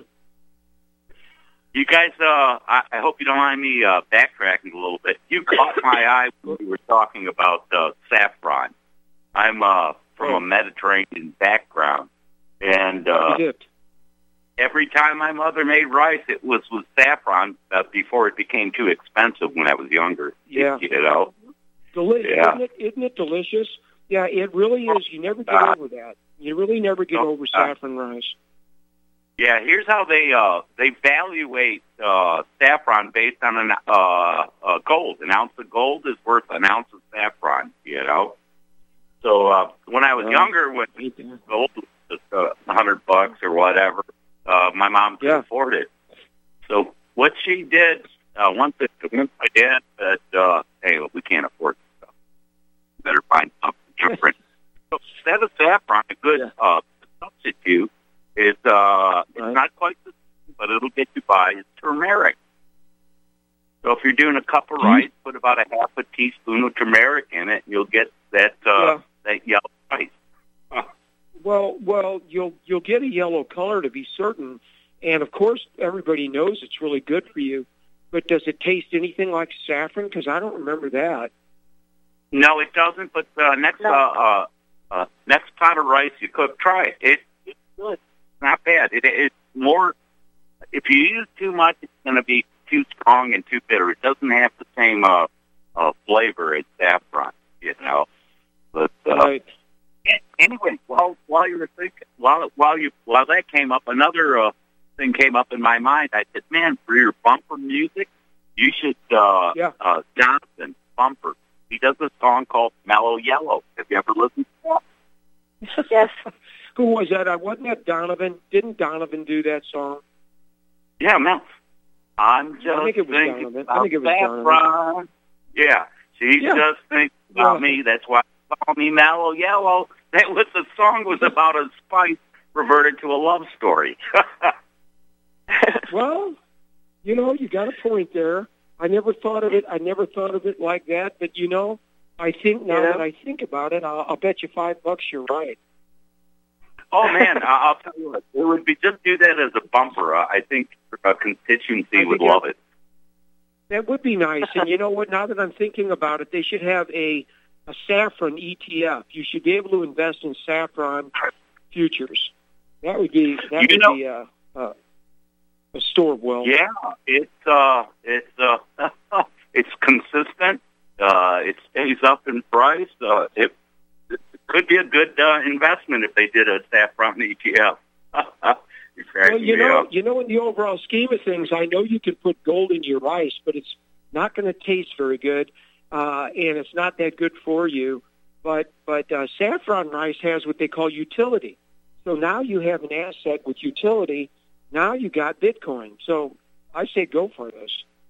You guys, uh, I, I hope you don't mind me uh, backtracking a little bit. You caught my eye when we were talking about uh, saffron. I'm uh, from a Mediterranean background, and uh, every time my mother made rice, it was with saffron uh, before it became too expensive when I was younger. Yeah. You know? Deli- Yeah. Isn't it, isn't it delicious? Yeah, it really is. You never get Uh, over that. You really never get no, over uh, saffron rice. Yeah, here's how they uh, they evaluate uh, saffron based on an uh, uh, gold. An ounce of gold is worth an ounce of saffron. You know. So uh, when I was Uh, younger, when gold was just uh, a hundred bucks or whatever, uh, my mom could afford it. So what she did uh, once it once my dad said, uh, "Hey, well, we can't afford this stuff. Better find something different." So instead of saffron, a good uh, substitute is uh, it's not quite the same, but it'll get you by is turmeric. So if you're doing a cup of rice, put about a half a teaspoon of turmeric in it, and you'll get that uh, Yeah. that yellow rice. Well, well, you'll you'll get a yellow color to be certain, and of course everybody knows it's really good for you. But does it taste anything like saffron? Because I don't remember that. No, it doesn't. But uh, next uh, uh, uh, next pot of rice you cook, try it. It it's good. It's not bad. It, it's more. If you use too much, it's going to be too strong and too bitter. It doesn't have the same uh, uh, flavor as saffron, you know. But uh, Right. a- anyway, while while you were thinking, while while you while that came up, another uh, thing came up in my mind. I said, "Man, for your bumper music, you should uh, Yeah. uh, Jonathan Bumper. He does a song called Mellow Yellow. Have you ever listened to that?" Yes. Who was that? I wasn't that Donovan. Didn't Donovan do that song? Yeah, Mel. I'm just I think it was thinking Donovan. about I think it was Donovan. saffron. Yeah, she Yeah. just thinks about Yeah. me. That's why they call me Mellow Yellow. That was the song was about a spice reverted to a love story. Well, you know, you got a point there. I never thought of it. I never thought of it like that. But you know, I think now Yeah. that I think about it, I'll, I'll bet you five bucks you're right. Oh man, I- I'll tell you what. It would be just do that as a bumper. Uh, I think a constituency I would think love it. That would be nice. And you know what? Now that I'm thinking about it, they should have a a saffron E T F. You should be able to invest in saffron futures. That would be that You would know- be a, a a store of wealth. Yeah, it's uh, it's uh, it's consistent. Uh, it stays up in price. Uh, it, it could be a good uh, investment if they did a saffron E T F. You're Well, cracking you me know, up. you know, in the overall scheme of things, I know you can put gold in your rice, but it's not going to taste very good, uh, and it's not that good for you. But but uh, saffron rice has what they call utility. So now you have an asset with utility. Now you got Bitcoin. So I say go for this.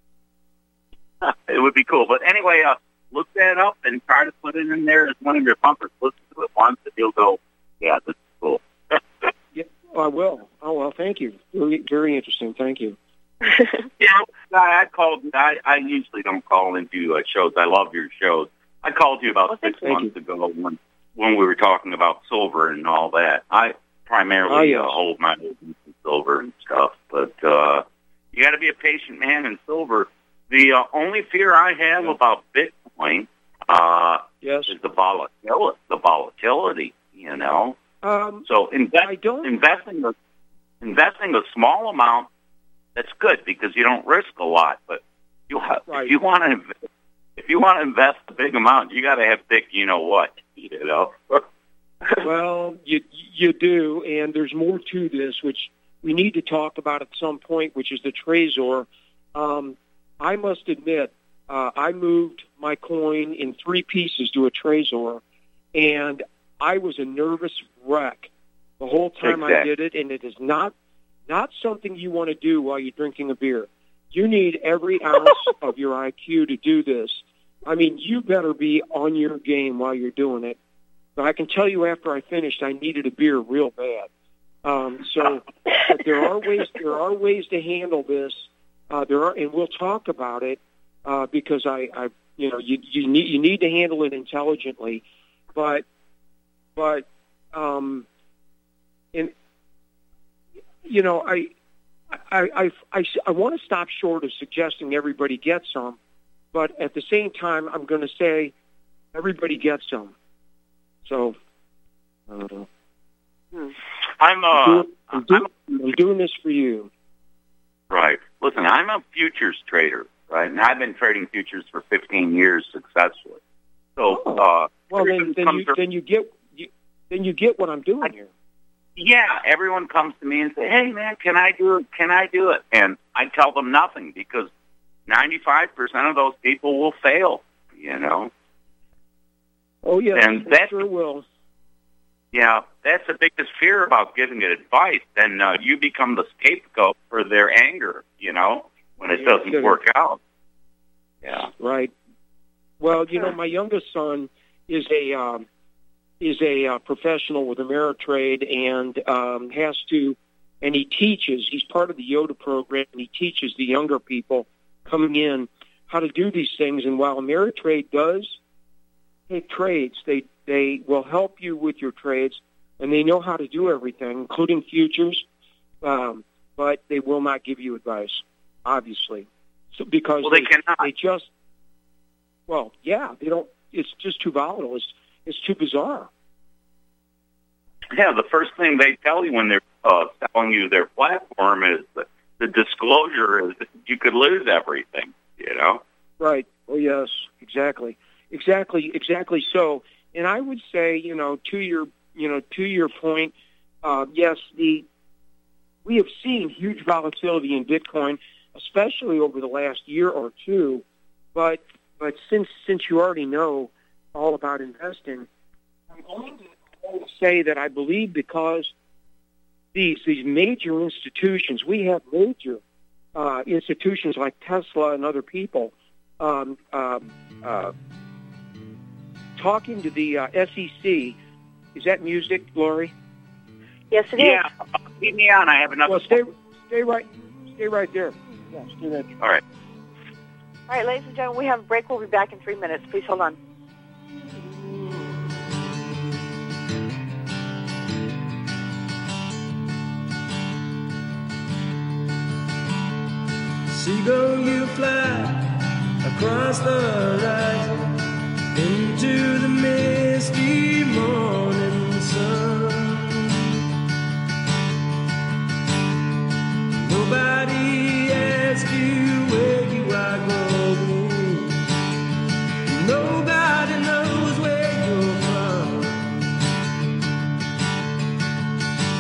It would be cool. But anyway, uh, look that up and try to put it in there as one of your bumpers. Listen to it once, and you'll go, yeah, this is cool. Yeah, I will. Oh, well, thank you. Very, very interesting. Thank you. Yeah, I, I called. I, I usually don't call into uh, shows. I love your shows. I called you about well, six thank months you. ago when when we were talking about silver and all that. I primarily oh, yes. uh, hold my holdings in silver and stuff, but uh, you got to be a patient man in silver. The uh, only fear I have yeah. about Bitcoin uh, yes. is the volatility. The volatility, you know. Um, so invest, I don't... investing a investing a small amount, that's good because you don't risk a lot. But you have, right. if you want to invest, if you want to invest a big amount, you got to have big, you know what, you know. Well, you you do, and there's more to this, which we need to talk about at some point, which is the Trezor. Um, I must admit, uh, I moved my coin in three pieces to a Trezor, and I was a nervous wreck the whole time exactly. I did it, and it is not not something you want to do while you're drinking a beer. You need every ounce of your I Q to do this. I mean, you better be on your game while you're doing it. But I can tell you after I finished, I needed a beer real bad. Um, so but there are ways there are ways to handle this. Uh, there are, and we'll talk about it uh, because I, I, you know, you you need you need to handle it intelligently. But but um, and you know, I I I I, I want to stop short of suggesting everybody gets some, but at the same time, I'm going to say everybody gets some. So, I don't know. Hmm. I'm, uh, I'm, doing, I'm, doing, I'm, I'm doing this for you. Right. Listen, I'm a futures trader, right? And I've been trading futures for fifteen years successfully. So, oh. uh, well, then, then you to, then you get you, then you get what I'm doing I, here. Yeah, everyone comes to me and say, "Hey, man, can I do it? Can I do it?" And I tell them nothing because ninety-five percent of those people will fail. You know. Oh, yeah, and that sure will. Yeah, that's the biggest fear about giving advice. Then uh, you become the scapegoat for their anger, you know, when it yeah, doesn't work out. Yeah. Right. Well, you know, my youngest son is a um, is a uh, professional with Ameritrade and um, has to, and he teaches. He's part of the Yoda program, and he teaches the younger people coming in how to do these things. And while Ameritrade does take trades, they they will help you with your trades, and they know how to do everything, including futures, um, but they will not give you advice, obviously, so, because well, they, they cannot. They just, well, yeah, they don't. It's just too volatile. It's it's too bizarre. Yeah, the first thing they tell you when they're uh, selling you their platform is that the disclosure is that you could lose everything. You know. Right. Oh yes, exactly. Exactly, exactly so. And I would say, you know, to your, you know, to your point, uh, yes, the we have seen huge volatility in Bitcoin, especially over the last year or two. But but since since you already know all about investing, I'm going to say that I believe because these these major institutions, we have major uh, institutions like Tesla and other people. Um, uh, uh, Talking to the uh, S E C, is that music, Lori? Yes, it yeah. is. Yeah, keep me on. I have another. Well, stay, stay right, stay right there. Yeah, stay right there. All right. All right, ladies and gentlemen, we have a break. We'll be back in three minutes. Please hold on. Seagull, you fly across the horizon into the misty morning sun. Nobody asks you where you are going. Nobody knows where you're from.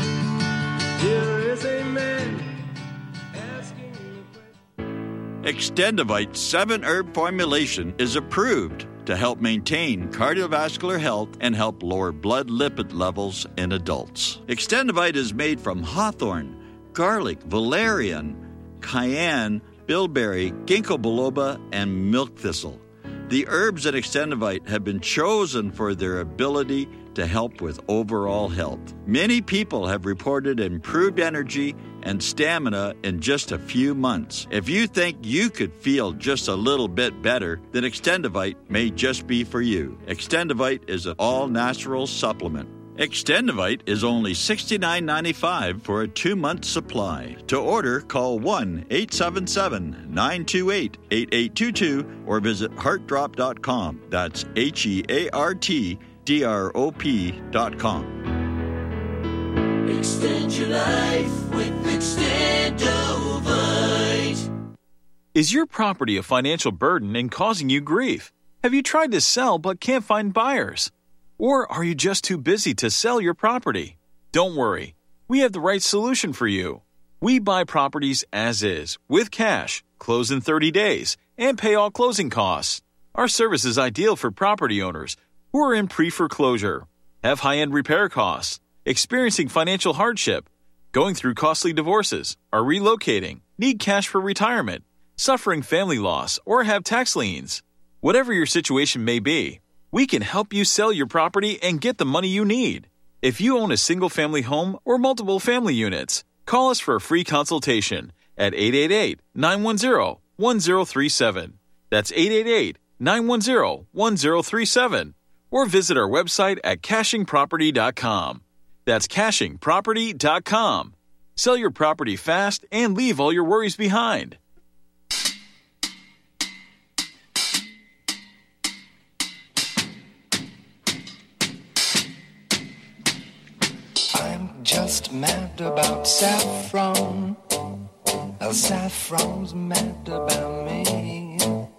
There is a man asking you a question. Extendivite seven-herb formulation is approved to help maintain cardiovascular health and help lower blood lipid levels in adults. Extendivite is made from hawthorn, garlic, valerian, cayenne, bilberry, ginkgo biloba, and milk thistle. The herbs in Extendivite have been chosen for their ability to help with overall health. Many people have reported improved energy and stamina in just a few months. If you think you could feel just a little bit better, then Extendivite may just be for you. Extendivite is an all-natural supplement. Extendivite is only sixty-nine ninety-five for a two-month supply. To order, call one eight seven seven, nine two eight, eight eight two two or visit heart drop dot com. That's H E A R T D R O P dot com. Extend your life with Extendovite. Is your property a financial burden and causing you grief? Have you tried to sell but can't find buyers? Or are you just too busy to sell your property? Don't worry. We have the right solution for you. We buy properties as is, with cash, close in thirty days, and pay all closing costs. Our service is ideal for property owners who are in pre-foreclosure, have high-end repair costs, experiencing financial hardship, going through costly divorces, are relocating, need cash for retirement, suffering family loss, or have tax liens. Whatever your situation may be, we can help you sell your property and get the money you need. If you own a single-family home or multiple family units, call us for a free consultation at eight eight eight, nine one zero, one zero three seven. That's eight eight eight, nine one zero, one zero three seven. Or visit our website at caching property dot com. That's caching property dot com. Sell your property fast and leave all your worries behind. I'm just mad about saffron. El saffron's mad about me.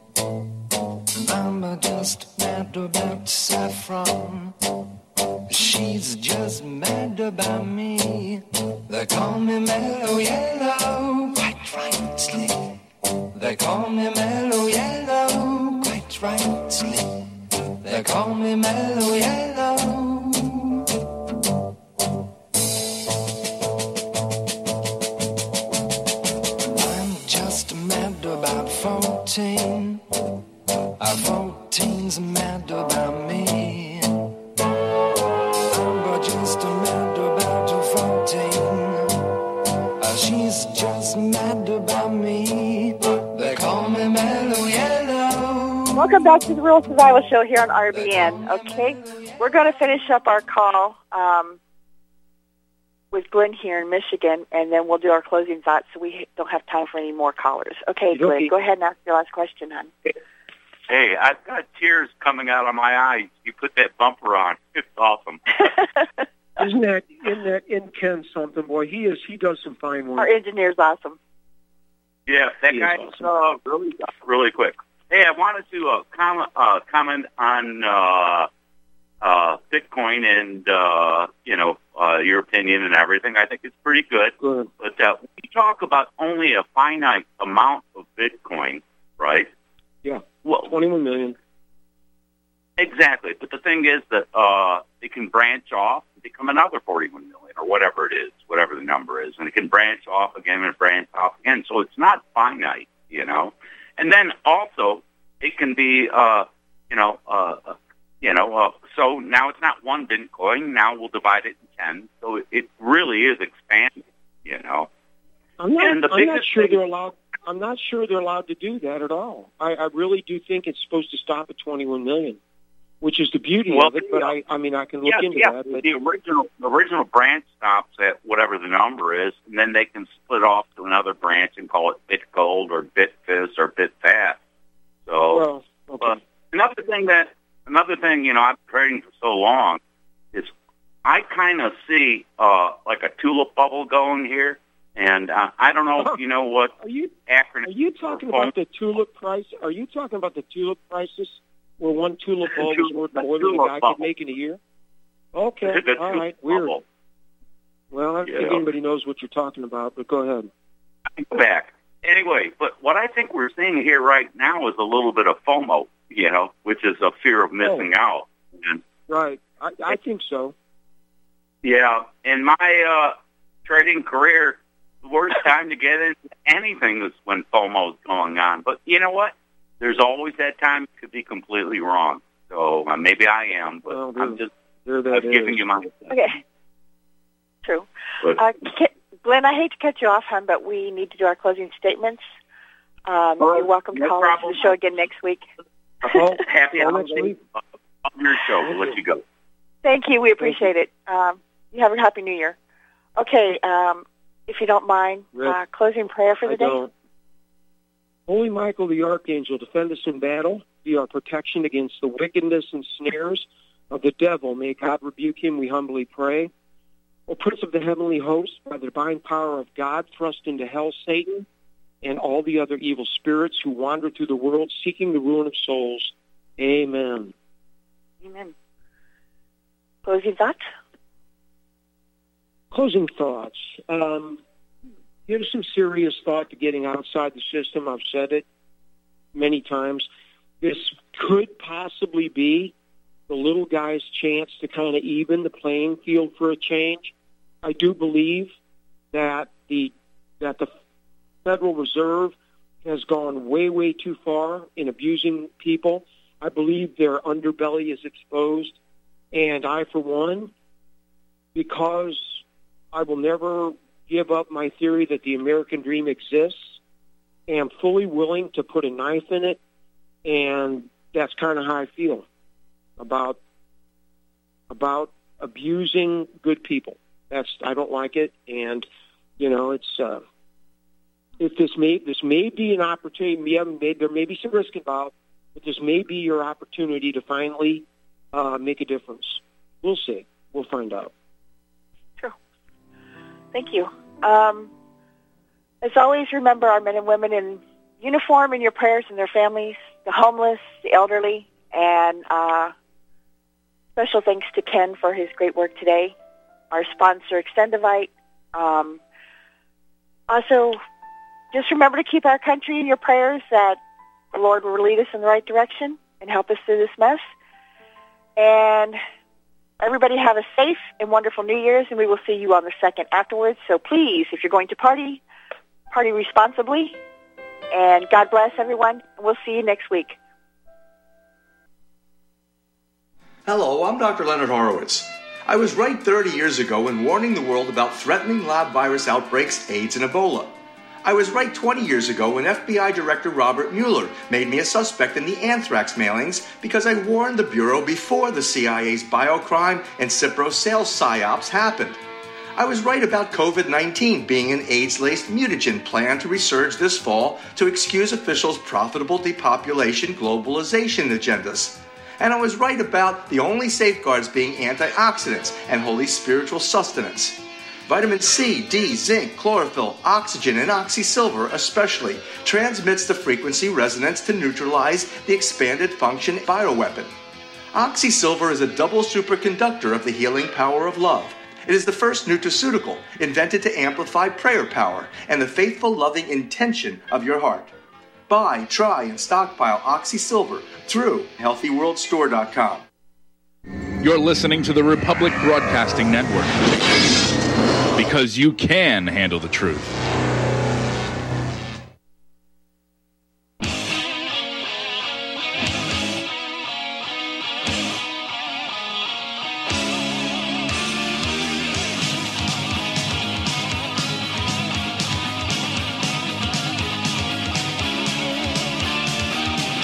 I'm just mad about saffron. She's just mad about me. They call me Mellow Yellow, quite rightly. They call me Mellow Yellow, quite rightly. They call me Mellow Yellow. I'm just mad about fourteen. Our fourteen's mad about me. I'm just mad about fourteen. Uh, she's just mad about me. They call me Mellow Yellow. Welcome back to the Rural Survival Show here on R B N. Okay, we're going to finish up our call um, with Glenn here in Michigan, and then we'll do our closing thoughts so we don't have time for any more callers. Okay, Glenn, Okay. go ahead and ask your last question, hon. Hey, I've got tears coming out of my eyes. You put that bumper on. It's awesome. Isn't that isn't that in Ken something, boy? He is. He does some fine work. Our engineer's awesome. Yeah, that He is guy awesome. uh, really really quick. Hey, I wanted to uh, com- uh, comment on uh, uh, Bitcoin and uh, you know uh, your opinion and everything. I think it's pretty good. Good. But uh, we talk about only a finite amount of Bitcoin, right? Yeah. Well, twenty-one million. Exactly. But the thing is that uh, it can branch off and become another forty-one million or whatever it is, whatever the number is. And it can branch off again and branch off again. So it's not finite, you know. And then also it can be, uh, you know, uh, you know, uh, so now it's not one Bitcoin. Now we'll divide it in ten. So it, it really is expanding, you know. I'm not. And the I'm not biggest sure thing- they're allowed. I'm not sure they're allowed to do that at all. I, I really do think it's supposed to stop at twenty-one million, which is the beauty Well, of it. But I, I mean, I can look yeah, into yeah. that. But The original the original branch stops at whatever the number is, and then they can split off to another branch and call it BitGold or BitFizz or BitFast. So well, okay. uh, another thing that another thing you know I've been trading for so long is I kind of see uh, like a tulip bubble going here. And uh, I don't know if you know what are you acronym. Are you talking about the tulip price? Are you talking about the tulip prices, where one tulip bulb is worth more than a guy could make in a year? Okay, The all tulip right, weird. bubble. Well, I don't think Yeah. anybody knows what you're talking about, but go ahead. Go back. anyway, but what I think we're seeing here right now is a little bit of FOMO, you know, which is a fear of missing oh. out. And, right. I, I think so. Yeah. In my uh, trading career, the worst time to get into anything is when FOMO is going on. But you know what? There's always that time it could be completely wrong. So uh, maybe I am, but well, I'm just I'm giving you my opinion. Okay. True. Uh, Glenn, I hate to cut you off, hon, but we need to do our closing statements. Um, oh, you're welcome to call us to the show again next week. Oh, happy holidays on your show. We'll let you go. Thank you. We appreciate it. Um, you have a happy New Year. Okay, um, if you don't mind, uh, closing prayer for the I day. Don't. Holy Michael the Archangel, defend us in battle. Be our protection against the wickedness and snares of the devil. May God rebuke him, we humbly pray. O Prince of the heavenly host, by the divine power of God, thrust into hell Satan and all the other evil spirits who wander through the world seeking the ruin of souls. Amen. Amen. Closing thoughts? Closing thoughts. Um, give some serious thought to getting outside the system. I've said it many times. This could possibly be the little guy's chance to kind of even the playing field for a change. I do believe that the that the Federal Reserve has gone way, way too far in abusing people. I believe their underbelly is exposed. And I, for one, because I will never give up my theory that the American dream exists, am fully willing to put a knife in it, and that's kind of how I feel about about abusing good people. That's I don't like it, and you know it's uh, if this may this may be an opportunity. We haven't made there may be some risk involved, but this may be your opportunity to finally uh, make a difference. We'll see. We'll find out. Sure. Thank you. Um, as always, remember our men and women in uniform in your prayers and their families, the homeless, the elderly, and uh, special thanks to Ken for his great work today. Our sponsor, Extendivite. Um, also, just remember to keep our country in your prayers, that the Lord will lead us in the right direction and help us through this mess. And everybody have a safe and wonderful New Year's, and we will see you on the second afterwards. So please, if you're going to party, party responsibly. And God bless everyone, and we'll see you next week. Hello, I'm Doctor Leonard Horowitz. I was right thirty years ago in warning the world about threatening lab virus outbreaks, AIDS, and Ebola. I was right twenty years ago when F B I Director Robert Mueller made me a suspect in the anthrax mailings because I warned the Bureau before the C I A's biocrime and Cipro sales psyops happened. I was right about COVID nineteen being an AIDS-laced mutagen planned to resurge this fall to excuse officials' profitable depopulation globalization agendas. And I was right about the only safeguards being antioxidants and holy spiritual sustenance. Vitamin C, D, zinc, chlorophyll, oxygen, and oxysilver especially transmits the frequency resonance to neutralize the expanded function bioweapon. Oxysilver is a double superconductor of the healing power of love. It is the first nutraceutical invented to amplify prayer power and the faithful, loving intention of your heart. Buy, try, and stockpile Oxysilver through healthy world store dot com. You're listening to the Republic Broadcasting Network, because you can handle the truth.